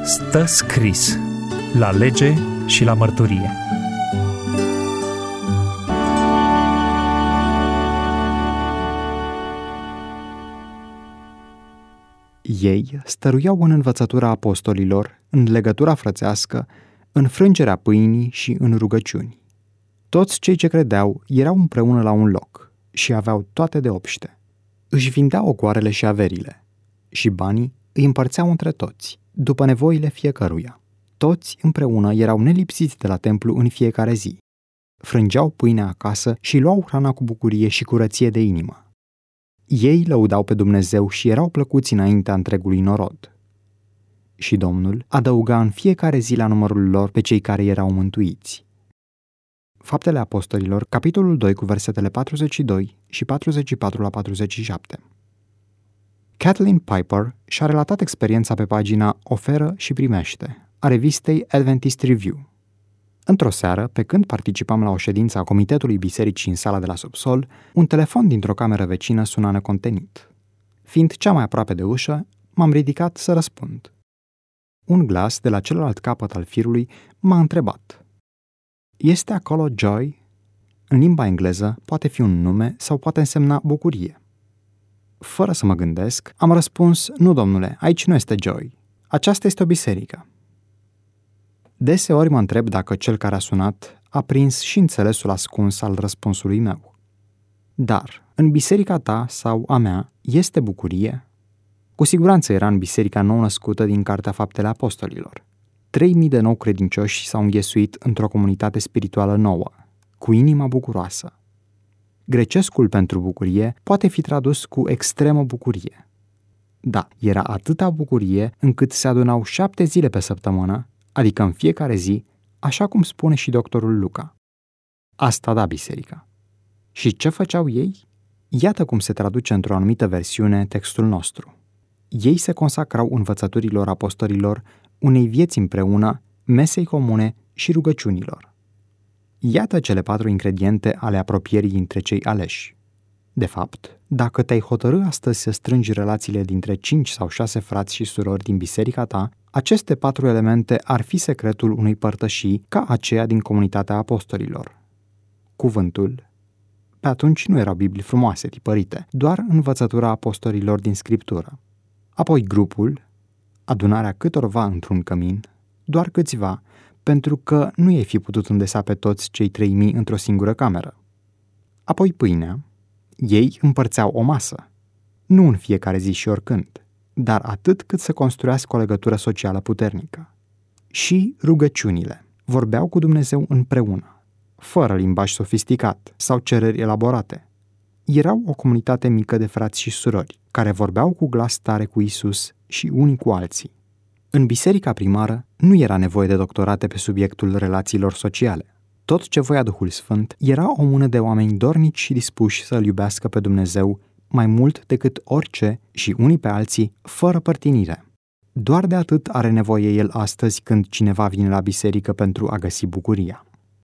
Stă scris la lege și la mărturie. Ei stăruiau în învățătura apostolilor, în legătura frățească, în frângerea pâinii și în rugăciuni. Toți cei ce credeau erau împreună la un loc și aveau toate de obște. Își vindeau ocoarele și averile și banii îi împărțeau între toți, după nevoile fiecăruia. Toți împreună erau nelipsiți de la templu în fiecare zi. Frângeau pâinea acasă și luau hrana cu bucurie și curăție de inimă. Ei lăudau pe Dumnezeu și erau plăcuți înaintea întregului norod. Și Domnul adăuga în fiecare zi la numărul lor pe cei care erau mântuiți. Faptele Apostolilor, capitolul 2, cu versetele 42 și 44 la 47. Kathleen Piper și-a relatat experiența pe pagina Oferă și primește a revistei Adventist Review. Într-o seară, pe când participam la o ședință a comitetului bisericii în sala de la subsol, un telefon dintr-o cameră vecină suna necontenit. Fiind cea mai aproape de ușă, m-am ridicat să răspund. Un glas de la celălalt capăt al firului m-a întrebat: "Este acolo Joy?" În limba engleză poate fi un nume sau poate însemna bucurie. Fără să mă gândesc, am răspuns: "Nu, domnule, aici nu este Joy. Aceasta este o biserică." Deseori mă întreb dacă cel care a sunat a prins și înțelesul ascuns al răspunsului meu. Dar, în biserica ta sau a mea, este bucurie? Cu siguranță era în biserica nou-născută din Cartea Faptele Apostolilor. 3.000 de nou credincioși s-au înghesuit într-o comunitate spirituală nouă, cu inima bucuroasă. Grecescul pentru bucurie poate fi tradus cu extremă bucurie. Da, era atâta bucurie încât se adunau 7 zile pe săptămână, adică în fiecare zi, așa cum spune și doctorul Luca. Asta da biserica. Și ce făceau ei? Iată cum se traduce într-o anumită versiune textul nostru. Ei se consacrau învățăturilor apostolilor, unei vieți împreună, mesei comune și rugăciunilor. Iată cele 4 ingrediente ale apropierii între cei aleși. De fapt, dacă te-ai hotărâ astăzi să strângi relațiile dintre 5 sau 6 frați și surori din biserica ta, aceste 4 elemente ar fi secretul unei părtășii ca aceea din comunitatea apostolilor. Cuvântul. Pe atunci nu erau Biblii frumoase, tipărite, doar învățătura apostolilor din Scriptură. Apoi grupul, adunarea câtorva într-un cămin, doar câțiva, pentru că nu i-ai fi putut îndesa pe toți cei 3.000 într-o singură cameră. Apoi pâinea. Ei împărțeau o masă, nu în fiecare zi și oricând, dar atât cât să construiască o legătură socială puternică. Și rugăciunile. Vorbeau cu Dumnezeu împreună, fără limbaj sofisticat sau cereri elaborate. Erau o comunitate mică de frați și surori, care vorbeau cu glas tare cu Isus și unii cu alții. În biserica primară nu era nevoie de doctorate pe subiectul relațiilor sociale. Tot ce voia Duhul Sfânt era o mână de oameni dornici și dispuși să-L iubească pe Dumnezeu mai mult decât orice și unii pe alții, fără părtinire. Doar de atât are nevoie El astăzi când cineva vine la biserică pentru a găsi bucuria.